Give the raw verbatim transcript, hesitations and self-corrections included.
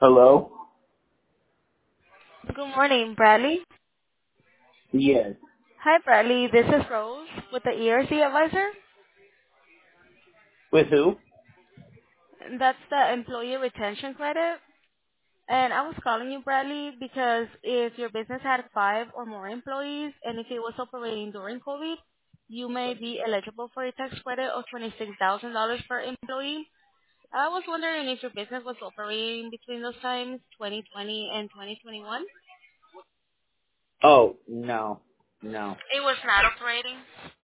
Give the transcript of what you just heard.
Hello? Good morning, Bradley. Yes. Hi, Bradley. This is Rose with the E R C Advisor. With who? That's the Employee Retention Credit. And I was calling you, Bradley, because if your business had five or more employees and if it was operating during COVID, you may be eligible for a tax credit of twenty-six thousand dollars per employee. I was wondering if your business was operating between those times, twenty twenty and twenty twenty-one. Oh, no. No. It was not operating.